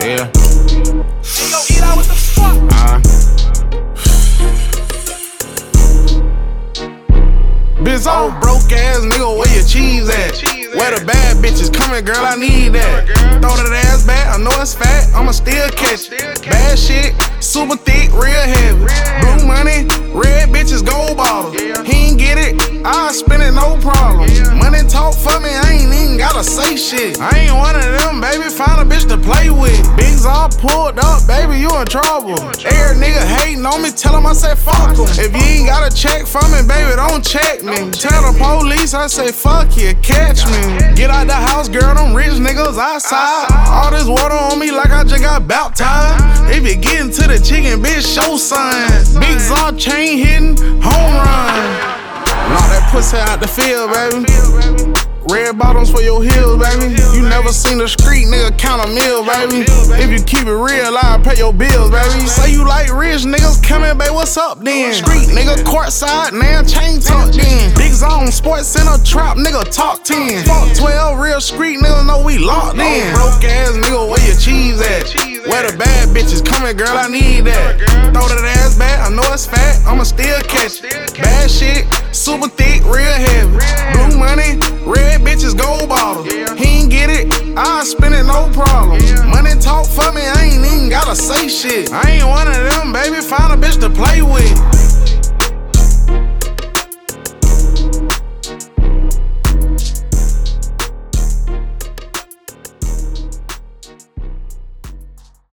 Yeah. Yo, eat out, what the fuck? Bitch, old broke ass nigga, where your cheese at? Where the bad bitches coming, girl, I need that. Throw that ass back, I know it's fat, I'ma still catch it. Bad shit, super thick, real heavy. Blue money, red bitches, gold bottles. He ain't get it, I'll spend it, no problem. Money talk for me, I ain't even gotta say shit. I ain't one of them, baby, find a bitch to play with. Bigs all pulled up, baby, you in trouble. Every nigga hating on me, tell him I said fuck him. If you ain't got a check from me, baby, don't check me. Tell the police, I say fuck you, catch me. Get out the house, girl, them rich niggas outside. All this water on me like I just got baptized. If you get into the chicken, bitch, show signs. Big Zod chain hitting, home run. Knock that pussy out the field, baby. Red bottoms for your heels, baby. You never seen a street nigga count a meal, baby. If you keep it real, I'll pay your bills, baby. Say you like rich niggas, come in, babe, what's up then? Street nigga, courtside, now chain tucked in. Big Zone, sports center, trap nigga, talk 10. Fuck 12, real street niggas know we locked in. Broke ass nigga, where your cheese at? Where the bad bitches coming, girl, I need that. Throw that ass back, I know it's fat, I'ma still catch it. Bad shit, super thick, real heavy. Blue money, red bitches, gold bottles. He ain't get it, I'll spend it, no problem. Money talk for me, I ain't even gotta say shit. I ain't one of them, baby,